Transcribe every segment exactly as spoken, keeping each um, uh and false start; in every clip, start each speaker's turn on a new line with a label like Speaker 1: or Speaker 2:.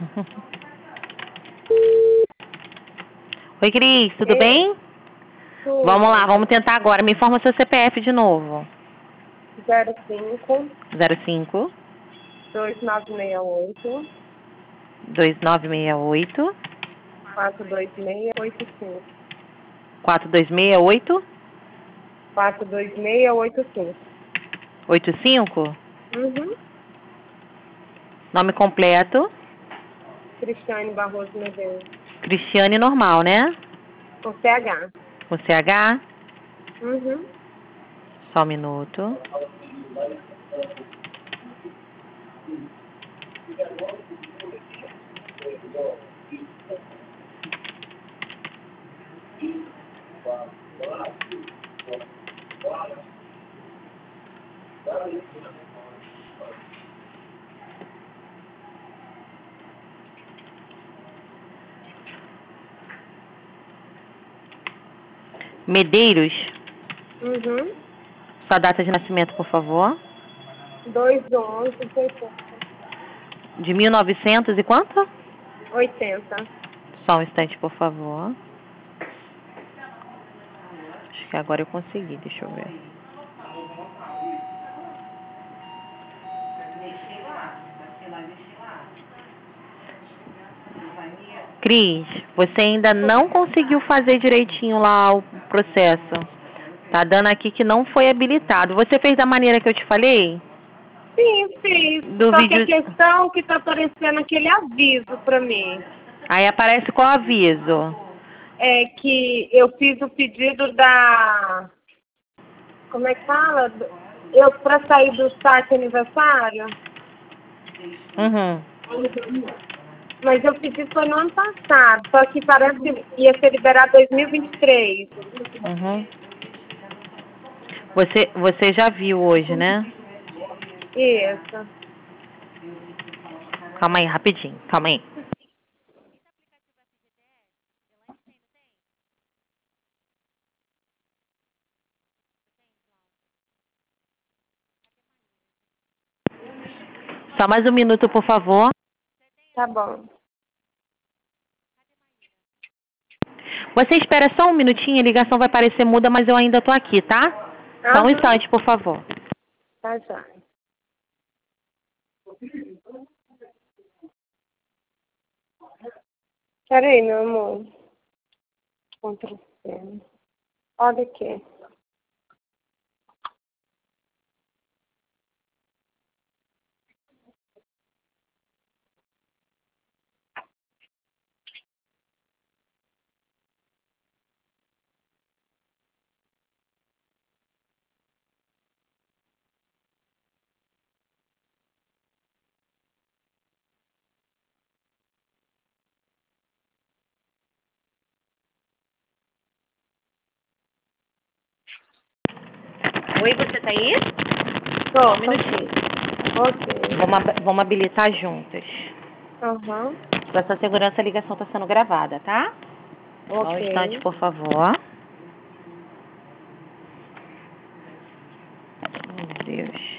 Speaker 1: Oi, Cris, tudo
Speaker 2: Ei.
Speaker 1: bem?
Speaker 2: Tudo.
Speaker 1: Vamos lá, vamos tentar agora. Me informa seu C P F de novo.
Speaker 2: zero cinco,
Speaker 1: zero cinco,
Speaker 2: dois nove seis oito,
Speaker 1: dois nove seis oito,
Speaker 2: quatro dois seis oito cinco.
Speaker 1: quatro dois seis oito,
Speaker 2: quatro dois seis oito cinco.
Speaker 1: oito cinco.
Speaker 2: Uhum.
Speaker 1: Nome completo.
Speaker 2: Cristiane Barroso Medeiros.
Speaker 1: Cristiane normal, né?
Speaker 2: Com C H.
Speaker 1: Com C H.
Speaker 2: Uhum.
Speaker 1: Só um minuto. Medeiros.
Speaker 2: Uhum.
Speaker 1: Sua data de nascimento, por favor.
Speaker 2: dois onze,
Speaker 1: De mil e novecentos e quanto?
Speaker 2: oitenta.
Speaker 1: Só um instante, por favor. Acho que agora eu consegui, deixa eu ver. Cris, você ainda não conseguiu fazer direitinho lá o processo. Tá dando aqui que não foi habilitado. Você fez da maneira que eu te falei?
Speaker 2: Sim, fiz.
Speaker 1: Do
Speaker 2: Só
Speaker 1: vídeo...
Speaker 2: que a questão que tá aparecendo aquele aviso pra mim
Speaker 1: Aí aparece qual aviso?
Speaker 2: é que eu fiz o pedido da... Como é que fala? Eu pra sair do saque aniversário.
Speaker 1: Uhum.
Speaker 2: Mas eu pedi foi no ano passado, só que parece que ia ser liberado dois mil e vinte e três.
Speaker 1: Uhum. Você, você já viu hoje, né?
Speaker 2: Isso.
Speaker 1: Calma aí, rapidinho. Calma aí. Só mais um minuto, por favor.
Speaker 2: Tá bom.
Speaker 1: Você espera só um minutinho, a ligação vai parecer muda, mas eu ainda tô aqui, tá? Só um
Speaker 2: Aham.
Speaker 1: instante, por favor.
Speaker 2: Tá já. Peraí, meu amor. Contra cena. Olha aqui.
Speaker 1: Oi, você tá aí?
Speaker 2: Tô,
Speaker 1: Só um
Speaker 2: tô.
Speaker 1: minutinho.
Speaker 2: Ok.
Speaker 1: Vamos, ab- vamos habilitar juntas.
Speaker 2: Aham.
Speaker 1: Pra sua segurança, a ligação tá sendo gravada, tá? Só um instante,
Speaker 2: Ok.
Speaker 1: por favor. Meu Deus.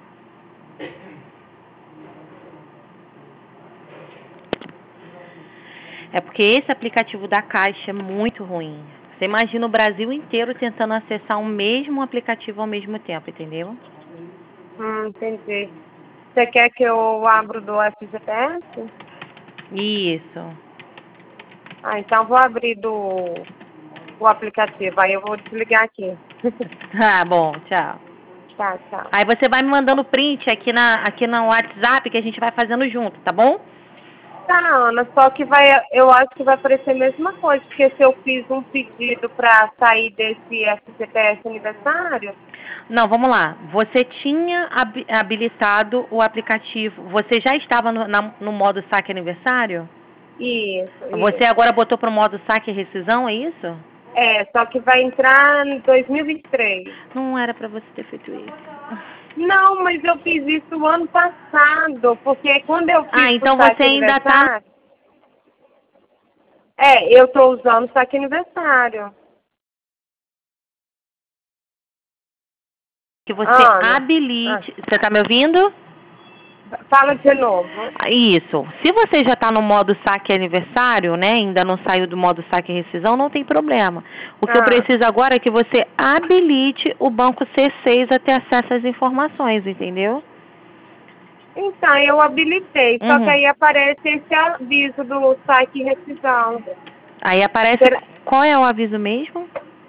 Speaker 1: É porque esse aplicativo da Caixa é muito ruim. Você imagina o Brasil inteiro tentando acessar o mesmo aplicativo ao mesmo tempo, entendeu?
Speaker 2: Hum, entendi. Você quer que eu abra do F G T S?
Speaker 1: Isso.
Speaker 2: Ah, então vou abrir do o aplicativo. Aí eu vou desligar aqui.
Speaker 1: Ah, bom, tchau.
Speaker 2: Tá, tchau.
Speaker 1: Aí você vai me mandando print aqui, na, aqui no WhatsApp que a gente vai fazendo junto, tá bom?
Speaker 2: Tá, Ana, só que vai, eu acho que vai parecer a mesma coisa, porque se eu fiz um pedido para sair desse F G T S aniversário,
Speaker 1: Não, vamos lá. Você tinha hab- habilitado o aplicativo. Você já estava no, na- no modo saque aniversário?
Speaker 2: isso,
Speaker 1: Você
Speaker 2: isso.
Speaker 1: agora botou pro modo saque e rescisão, é isso?
Speaker 2: É, só que vai entrar em dois mil e vinte e três.
Speaker 1: Não era pra você ter feito isso.
Speaker 2: Não, mas eu fiz isso o ano passado, porque quando eu
Speaker 1: Ah,
Speaker 2: fiz o
Speaker 1: então você
Speaker 2: saque
Speaker 1: ainda tá...
Speaker 2: aniversário, é, eu tô usando o saque aniversário.
Speaker 1: Que você
Speaker 2: Ana, ah,
Speaker 1: habilite... Você tá me ouvindo?
Speaker 2: Fala de novo.
Speaker 1: Isso. Se você já está no modo saque aniversário, né? Ainda não saiu do modo saque e rescisão, não tem problema. O que
Speaker 2: Ah.
Speaker 1: eu preciso agora é que você habilite o banco C seis a ter acesso às informações, entendeu?
Speaker 2: Então, eu habilitei,
Speaker 1: Uhum.
Speaker 2: só que aí aparece esse aviso do saque e rescisão.
Speaker 1: Aí aparece...
Speaker 2: Será...
Speaker 1: Qual é o aviso mesmo?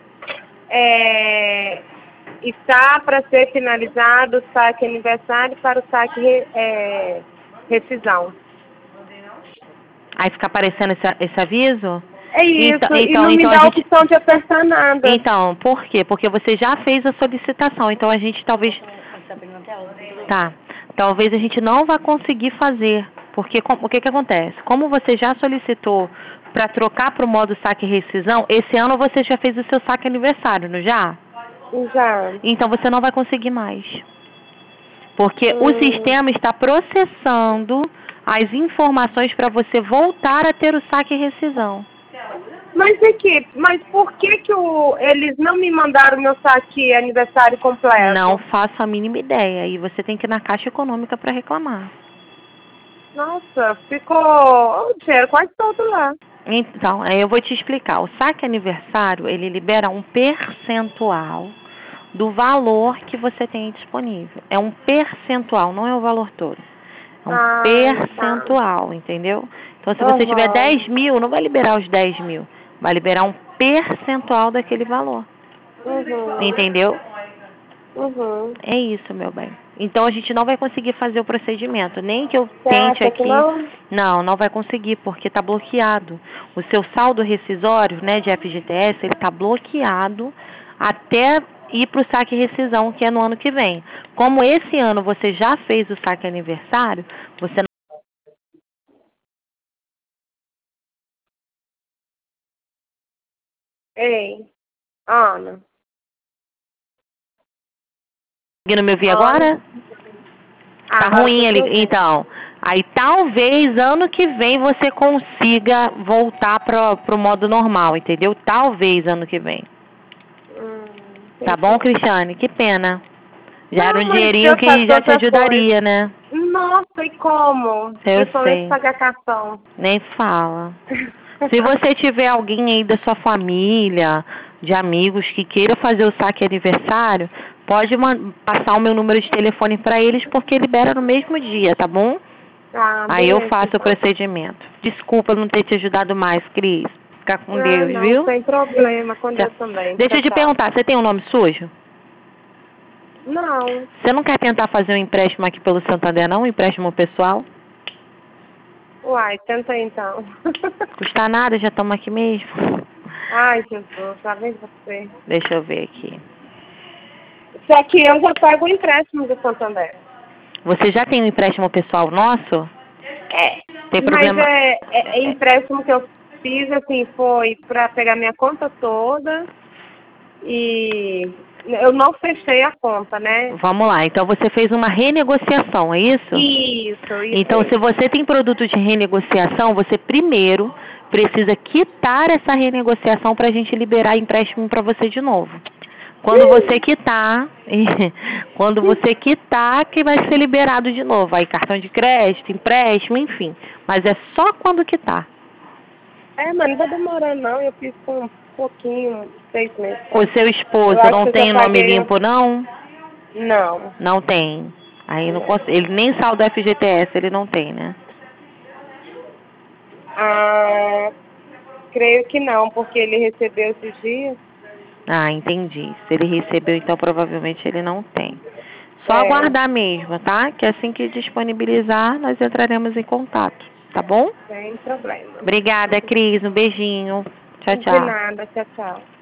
Speaker 2: É... Está para ser finalizado o saque aniversário para o saque é... rescisão.
Speaker 1: Aí fica aparecendo esse, esse aviso?
Speaker 2: É isso,
Speaker 1: então,
Speaker 2: e
Speaker 1: então,
Speaker 2: não
Speaker 1: então
Speaker 2: me dá
Speaker 1: a
Speaker 2: a
Speaker 1: gente...
Speaker 2: opção de apertar nada.
Speaker 1: Então, por quê? Porque você já fez a solicitação, então a gente talvez... Tá. Talvez a gente não vá conseguir fazer, porque com, o que que acontece? Como você já solicitou para trocar para o modo saque e rescisão, esse ano você já fez o seu saque aniversário, não já?
Speaker 2: Já.
Speaker 1: Então você não vai conseguir mais. Porque
Speaker 2: Hum.
Speaker 1: o sistema está processando as informações para você voltar a ter o saque e rescisão.
Speaker 2: Mas aqui, mas por que que o, eles não me mandaram o meu saque aniversário completo?
Speaker 1: Não faço a mínima ideia. E você tem que ir na Caixa Econômica para reclamar.
Speaker 2: Nossa, ficou o dinheiro quase todo lá.
Speaker 1: Então, aí eu vou te explicar. O saque aniversário, ele libera um percentual do valor que você tem disponível. É um percentual, não é o valor todo. É um
Speaker 2: Ah,
Speaker 1: percentual, tá. Entendeu? Então, se você
Speaker 2: Uhum.
Speaker 1: tiver dez mil, não vai liberar os dez mil. Vai liberar um percentual daquele valor.
Speaker 2: Uhum.
Speaker 1: Entendeu?
Speaker 2: Uhum.
Speaker 1: É isso, meu bem. Então, a gente não vai conseguir fazer o procedimento. Nem que eu
Speaker 2: Você
Speaker 1: tente
Speaker 2: acha
Speaker 1: aqui.
Speaker 2: que não?
Speaker 1: Não, não vai conseguir, porque está bloqueado. O seu saldo rescisório, né, de F G T S, ele está bloqueado até ir para o saque e rescisão, que é no ano que vem. Como esse ano você já fez o saque aniversário, você não...
Speaker 2: Ei, Ana.
Speaker 1: Conseguindo me ouvir
Speaker 2: Ana.
Speaker 1: agora?
Speaker 2: Ah,
Speaker 1: Tá
Speaker 2: agora
Speaker 1: ruim
Speaker 2: eu tô
Speaker 1: ali.
Speaker 2: te ouvindo.
Speaker 1: Então, aí talvez ano que vem você consiga voltar para o modo normal, entendeu? Talvez ano que vem.
Speaker 2: Hum,
Speaker 1: Tá bom,
Speaker 2: entendi.
Speaker 1: Cristiane? Que pena. Já era
Speaker 2: Não,
Speaker 1: um
Speaker 2: mas
Speaker 1: dinheirinho
Speaker 2: Deus sabe
Speaker 1: que
Speaker 2: que
Speaker 1: já te
Speaker 2: outra coisa.
Speaker 1: ajudaria, né?
Speaker 2: Nossa, e como?
Speaker 1: Eu
Speaker 2: Principalmente
Speaker 1: sei.
Speaker 2: pagar cartão.
Speaker 1: Nem fala. Se você tiver alguém aí da sua família, de amigos que queira fazer o saque aniversário, pode passar o meu número de telefone para eles, porque libera no mesmo dia, tá bom?
Speaker 2: Ah,
Speaker 1: Aí eu
Speaker 2: beleza,
Speaker 1: faço
Speaker 2: então.
Speaker 1: o procedimento. Desculpa não ter te ajudado mais, Cris. Fica com
Speaker 2: Ah,
Speaker 1: Deus,
Speaker 2: não,
Speaker 1: viu?
Speaker 2: sem problema, com
Speaker 1: Tchau.
Speaker 2: Deus também.
Speaker 1: Deixa eu
Speaker 2: Tchau,
Speaker 1: te
Speaker 2: tchau.
Speaker 1: perguntar, você tem um nome sujo?
Speaker 2: Não.
Speaker 1: Você não quer tentar fazer um empréstimo aqui pelo Santander, não? Um empréstimo pessoal?
Speaker 2: Uai, tenta aí, então.
Speaker 1: Custa nada, já estamos aqui mesmo.
Speaker 2: Ai, Jesus, lá vem você.
Speaker 1: Deixa eu ver aqui.
Speaker 2: Se aqui eu já pago o empréstimo do Santander.
Speaker 1: Você já tem um empréstimo pessoal nosso?
Speaker 2: É,
Speaker 1: Tem
Speaker 2: mas
Speaker 1: problema?
Speaker 2: é, é, é empréstimo que eu fiz, assim, foi para pegar minha conta toda e eu não fechei a conta, né?
Speaker 1: Vamos lá, então você fez uma renegociação, é isso?
Speaker 2: Isso, isso.
Speaker 1: Então,
Speaker 2: aí.
Speaker 1: se você tem produto de renegociação, você primeiro precisa quitar essa renegociação para a gente liberar empréstimo para você de novo. Quando você quitar, quando você quitar que vai ser liberado de novo. Aí cartão de crédito, empréstimo, enfim. Mas é só quando quitar.
Speaker 2: É, mas não tá demorando não, eu fiz com um pouquinho, seis meses.
Speaker 1: O seu esposo
Speaker 2: Eu acho
Speaker 1: não
Speaker 2: que eu
Speaker 1: tem
Speaker 2: já
Speaker 1: o nome
Speaker 2: paguei.
Speaker 1: limpo, não?
Speaker 2: Não.
Speaker 1: Não tem. Aí não
Speaker 2: Não.
Speaker 1: cons... ele nem saldo F G T S ele não tem, né?
Speaker 2: Ah, creio que não, porque ele recebeu esses dias.
Speaker 1: Ah, entendi. Se ele recebeu, então provavelmente ele não tem. Só
Speaker 2: É.
Speaker 1: aguardar mesmo, tá? Que assim que disponibilizar, nós entraremos em contato, tá bom?
Speaker 2: Sem problema.
Speaker 1: Obrigada, Cris. Um beijinho. Tchau,
Speaker 2: De
Speaker 1: tchau.
Speaker 2: nada, tchau, tchau.